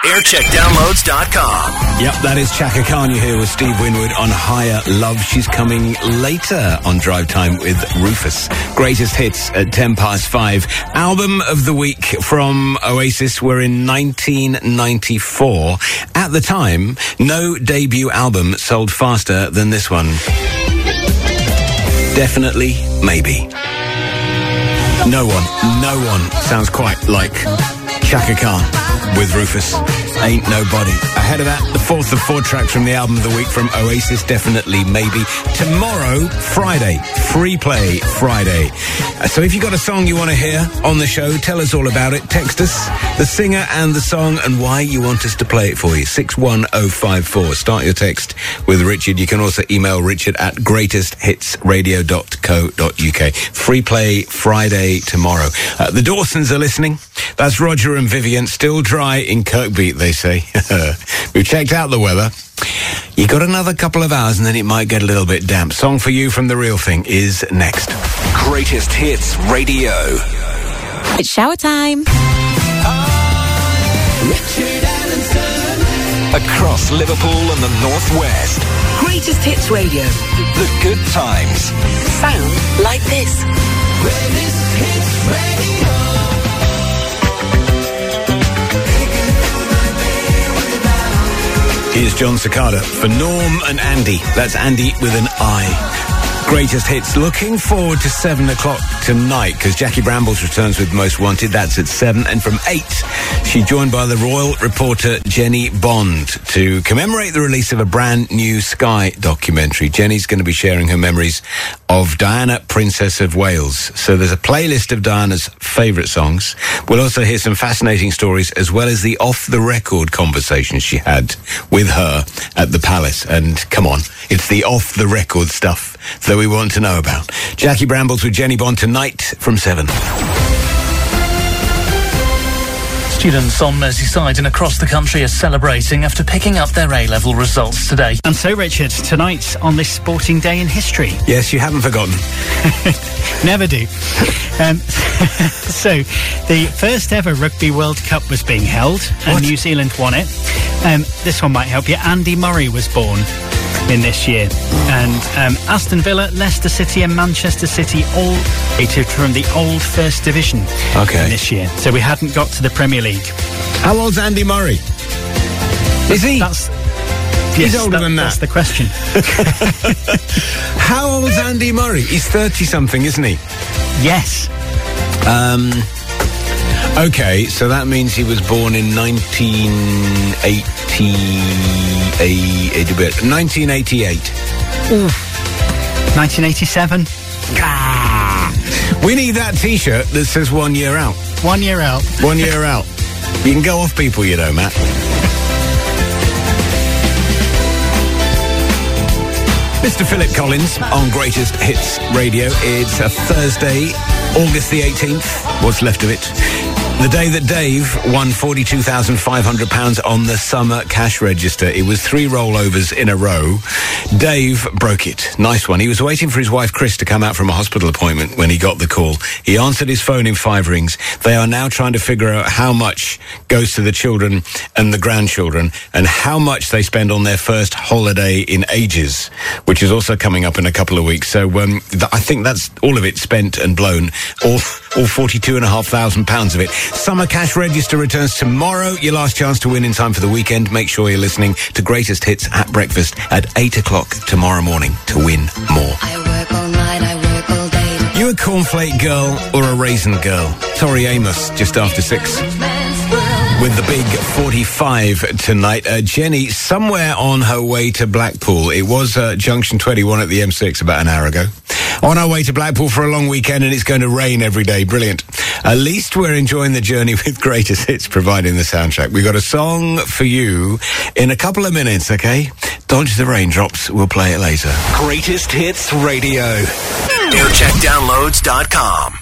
aircheckdownloads.com. Yep, that is Chaka Khan. You're here with Steve Winwood on Higher Love. She's coming later on Drive Time with Rufus. Greatest hits at 5:10. Album of the week from Oasis were in 1994. At the time, no debut album sold faster than this one. Definitely, maybe. No one sounds quite like Chaka Khan with Rufus. Ain't Nobody. Ahead of that, the fourth of 4 tracks from the album of the week from Oasis, Definitely Maybe. Tomorrow, Friday, Free Play Friday. So if you got a song you want to hear on the show, tell us all about it. Text us the singer and the song and why you want us to play it for you. 61054. Start your text with Richard. You can also email Richard at greatesthitsradio.co.uk. Free Play Friday tomorrow. The Dawsons are listening. That's Roger and Vivian. Still dry in Kirkbeat, they say. We've checked out the weather. You got another couple of hours and then it might get a little bit damp. Song for you from The Real Thing is next. Greatest Hits Radio. It's shower time. Richard Allenson. Across Liverpool and the Northwest. Greatest Hits Radio. The good times. Sound like this. Greatest Hits Radio. Here's John Cicada for Norm and Andy. That's Andy with an I. Greatest hits. Looking forward to 7 o'clock tonight because Jackie Brambles returns with Most Wanted. That's at 7. And from 8, she's joined by the royal reporter Jenny Bond to commemorate the release of a brand new Sky documentary. Jenny's going to be sharing her memories of Diana, Princess of Wales. So there's a playlist of Diana's favourite songs. We'll also hear some fascinating stories as well as the off-the-record conversations she had with her at the palace. And come on, it's the off-the-record stuff that we want to know about. Jackie Brambles with Jenny Bond tonight from 7. Students on Merseyside and across the country are celebrating after picking up their A-level results today. And so, Richard, tonight on this sporting day in history. Yes, you haven't forgotten. Never do. So, the first ever Rugby World Cup was being held, and New Zealand won it. This one might help you. Andy Murray was born in this year, and Aston Villa, Leicester City and Manchester City all created from the old First Division in this year, so we hadn't got to the Premier League. How old's Andy Murray? Is he? He's older than that. That's the question. How old's Andy Murray? He's 30-something, isn't he? Yes. Okay, so that means he was born in 1988. 1987. We need that T-shirt that says 1 year out. 1 year out. 1 year out. You can go off people, you know, Matt. Mr. Philip Collins on Greatest Hits Radio. It's a Thursday, August the 18th. What's left of it? The day that Dave won £42,500 on the summer cash register. It was 3 rollovers in a row. Dave broke it. Nice one. He was waiting for his wife Chris to come out from a hospital appointment when he got the call. He answered his phone in 5 rings. They are now trying to figure out how much goes to the children and the grandchildren and how much they spend on their first holiday in ages, which is also coming up in a couple of weeks. So I think that's all of it spent and blown. All £42,500 of it. Summer cash register returns tomorrow. Your last chance to win in time for the weekend. Make sure you're listening to Greatest Hits at breakfast at 8 o'clock tomorrow morning to win more. I work all night, I work all day. You a cornflake girl or a raisin girl? Tori Amos, just after 6. With the big 45 tonight. Jenny, somewhere on her way to Blackpool. It was Junction 21 at the M6 about an hour ago. On our way to Blackpool for a long weekend, and it's going to rain every day. Brilliant. At least we're enjoying the journey with Greatest Hits providing the soundtrack. We've got a song for you in a couple of minutes, okay? Dodge the raindrops. We'll play it later. Greatest Hits Radio. aircheckdownloads.com.